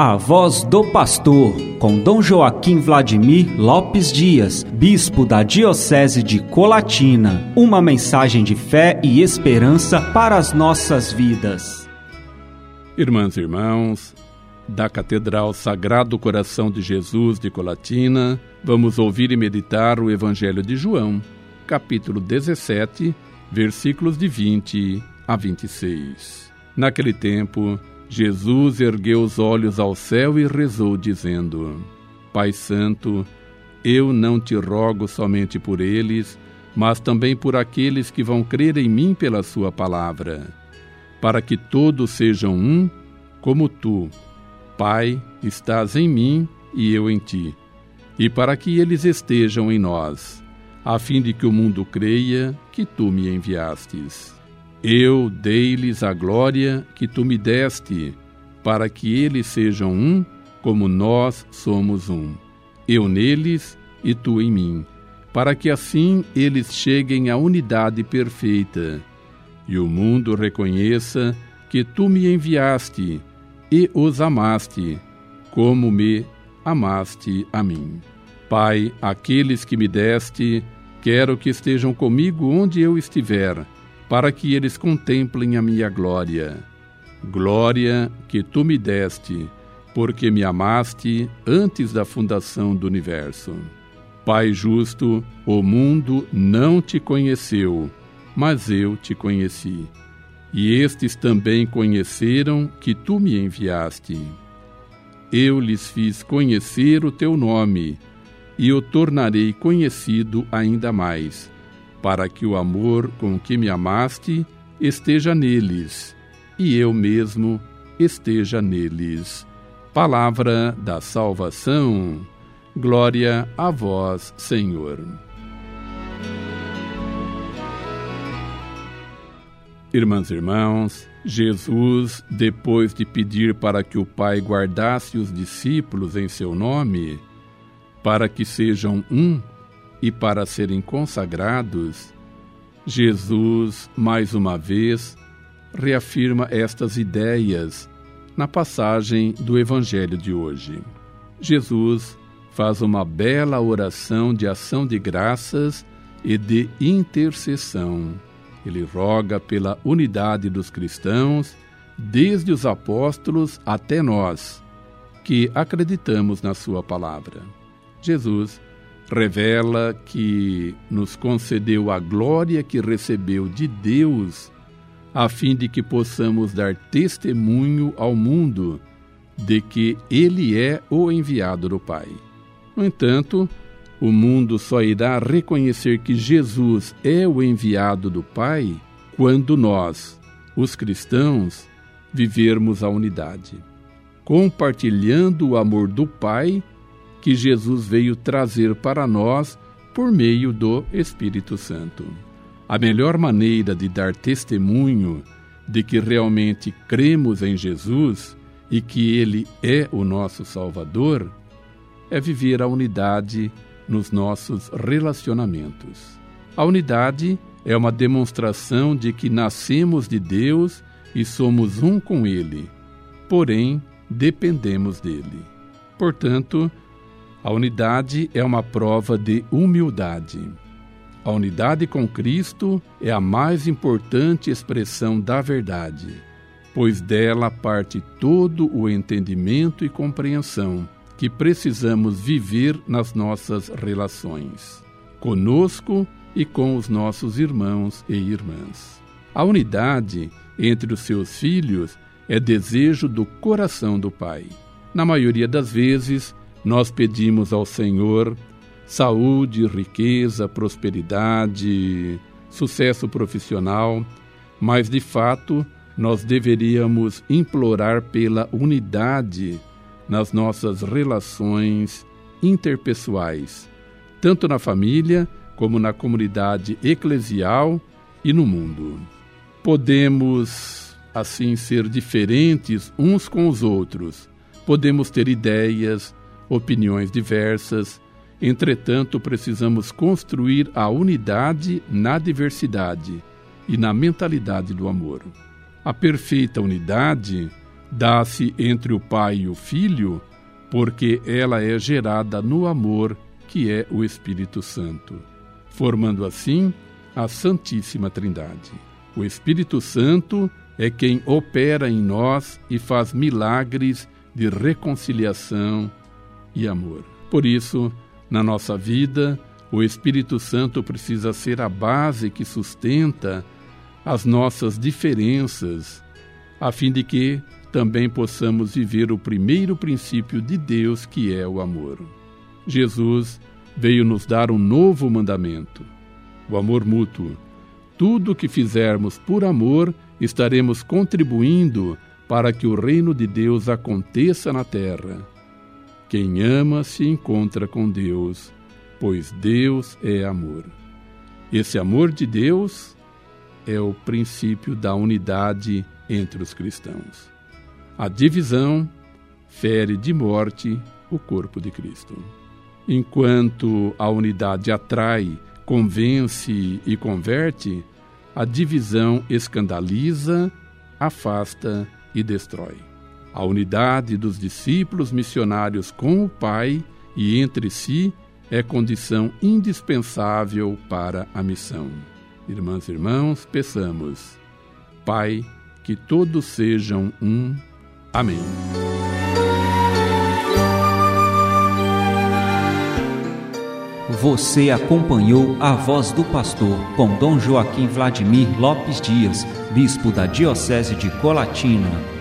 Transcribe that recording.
A Voz do Pastor, com Dom Joaquim Vladimir Lopes Dias, bispo da Diocese de Colatina. Uma mensagem de fé e esperança para as nossas vidas. Irmãs e irmãos, da Catedral Sagrado Coração de Jesus de Colatina, vamos ouvir e meditar o Evangelho de João, capítulo 17, versículos de 20 a 26. Naquele tempo, Jesus ergueu os olhos ao céu e rezou, dizendo: Pai Santo, eu não te rogo somente por eles, mas também por aqueles que vão crer em mim pela sua palavra, para que todos sejam um, como tu, Pai, estás em mim e eu em ti, e para que eles estejam em nós, a fim de que o mundo creia que tu me enviastes. Eu dei-lhes a glória que tu me deste, para que eles sejam um, como nós somos um. Eu neles e tu em mim, para que assim eles cheguem à unidade perfeita, e o mundo reconheça que tu me enviaste e os amaste, como me amaste a mim. Pai, aqueles que me deste, quero que estejam comigo onde eu estiver, para que eles contemplem a minha glória. Glória que tu me deste, porque me amaste antes da fundação do universo. Pai justo, o mundo não te conheceu, mas eu te conheci. E estes também conheceram que tu me enviaste. Eu lhes fiz conhecer o teu nome, e o tornarei conhecido ainda mais, para que o amor com que me amaste esteja neles, e eu mesmo esteja neles. Palavra da salvação. Glória a vós, Senhor. Irmãs e irmãos, Jesus, depois de pedir para que o Pai guardasse os discípulos em seu nome, para que sejam um, e para serem consagrados, Jesus, mais uma vez, reafirma estas ideias na passagem do Evangelho de hoje. Jesus faz uma bela oração de ação de graças e de intercessão. Ele roga pela unidade dos cristãos, desde os apóstolos até nós, que acreditamos na sua palavra. Jesus revela que nos concedeu a glória que recebeu de Deus, a fim de que possamos dar testemunho ao mundo de que Ele é o enviado do Pai. No entanto, o mundo só irá reconhecer que Jesus é o enviado do Pai quando nós, os cristãos, vivermos a unidade, compartilhando o amor do Pai que Jesus veio trazer para nós por meio do Espírito Santo. A melhor maneira de dar testemunho de que realmente cremos em Jesus e que Ele é o nosso Salvador é viver a unidade nos nossos relacionamentos. A unidade é uma demonstração de que nascemos de Deus e somos um com Ele, porém dependemos dele. Portanto, a unidade é uma prova de humildade. A unidade com Cristo é a mais importante expressão da verdade, pois dela parte todo o entendimento e compreensão que precisamos viver nas nossas relações, conosco e com os nossos irmãos e irmãs. A unidade entre os seus filhos é desejo do coração do Pai. Na maioria das vezes, nós pedimos ao Senhor saúde, riqueza, prosperidade, sucesso profissional, mas de fato nós deveríamos implorar pela unidade nas nossas relações interpessoais, tanto na família como na comunidade eclesial e no mundo. Podemos, assim, ser diferentes uns com os outros, podemos ter ideias, opiniões diversas, entretanto, precisamos construir a unidade na diversidade e na mentalidade do amor. A perfeita unidade Dá-se entre o Pai e o Filho, porque ela é gerada no amor, que é o Espírito Santo, formando assim a Santíssima Trindade. O Espírito Santo é quem opera em nós e faz milagres de reconciliação e amor. Por isso, na nossa vida, o Espírito Santo precisa ser a base que sustenta as nossas diferenças, a fim de que também possamos viver o primeiro princípio de Deus, que é o amor. Jesus veio nos dar um novo mandamento, o amor mútuo. Tudo o que fizermos por amor, estaremos contribuindo para que o reino de Deus aconteça na terra. Quem ama se encontra com Deus, pois Deus é amor. Esse amor de Deus é o princípio da unidade entre os cristãos. A divisão fere de morte o corpo de Cristo. Enquanto a unidade atrai, convence e converte, a divisão escandaliza, afasta e destrói. A unidade dos discípulos missionários com o Pai e entre si é condição indispensável para a missão. Irmãs e irmãos, peçamos: Pai, que todos sejam um. Amém. Você acompanhou a Voz do Pastor com Dom Joaquim Vladimir Lopes Dias, bispo da Diocese de Colatina.